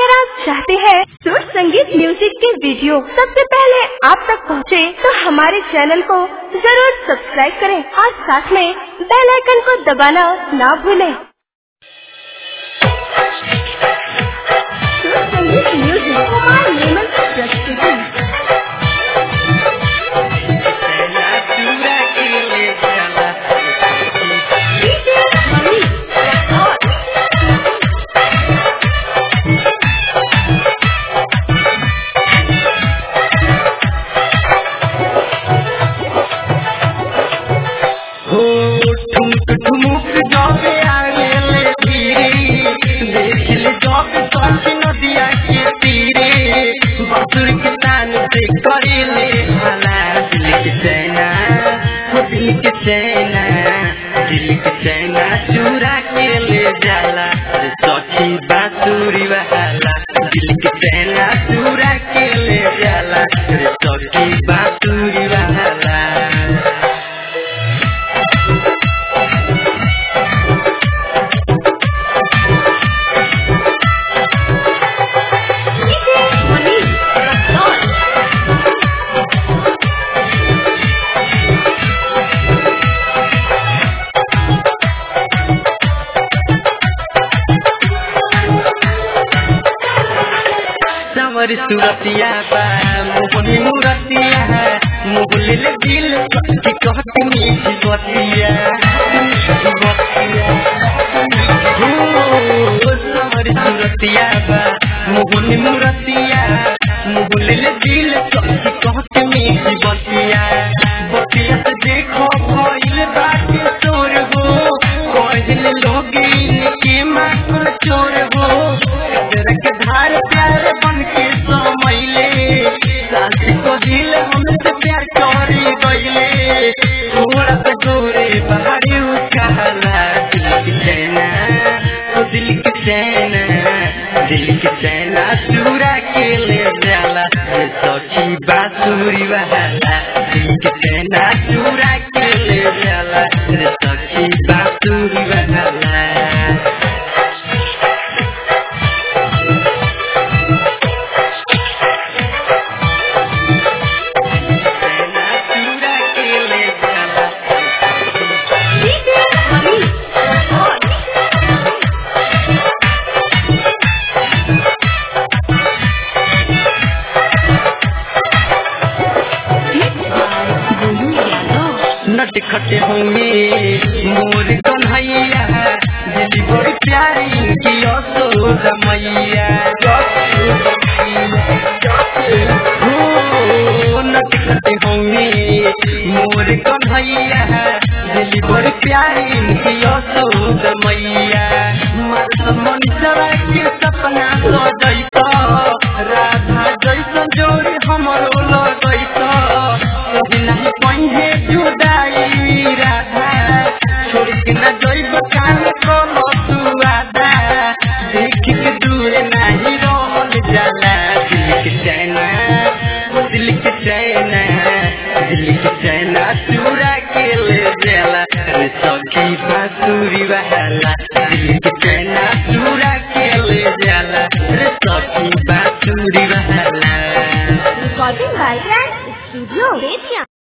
अगर आप चाहते हैं सुर संगीत म्यूजिक के वीडियो सबसे पहले आप तक पहुंचे, तो हमारे चैनल को जरूर सब्सक्राइब करें और साथ में बेल आइकन को दबाना ना भूलें। सुर संगीत म्यूजिक कुमार निर्मल की प्रस्तुति। चैना चूरा के ले जाला सखी बांसुरी वाला, दिल के चैना चूरा के ले जाला सखी बांसुरी वाला। हमारी सूरतिया बा मोहनी मूरतिया है, मोहले ले दिल की कहती मीठी बतिया। हमारी सूरतिया बा मोहनी मूरतिया, मोहले ले दिल की कहती मीठी बतिया। बतिया से देखो कोई बात चोर हो, कोई लोग इनके माँ चोर हो, के धार प्यार बन के को दिल हमसे प्यार करी गईले, थोड़ा सा गोरे बाहरी उछाला। दिल की चैना तो दिल की चैना, दिल की चैना चूरा के ले जाला सखी बांसुरी वाला, दिल की चैना चूरा के ले जाला सखी बांसुरी वाला। नटखटे होंगे मोर कन्हैया, दिल बड़ी प्यारी की यशोदा मैया। नटखटे होंगे मोर कन्हैया, दिल बड़ी प्यारी की यशोदा मैया। मनीषा के सपना सजैता, राधा जैसा जोड़ी हमरो लगैता, नहीं पहिए जुदाई राधा, छोड़ के न जइब कान को तू आधा, देख के दूर नहीं रहल जाला। दिल के चैना दिल के चैना, दिल के चैना चूरा के ले जाला सखी बांसुरी वाला, दिल के चैना चूरा के ले जाला सखी बांसुरी वाला। Recording by studio.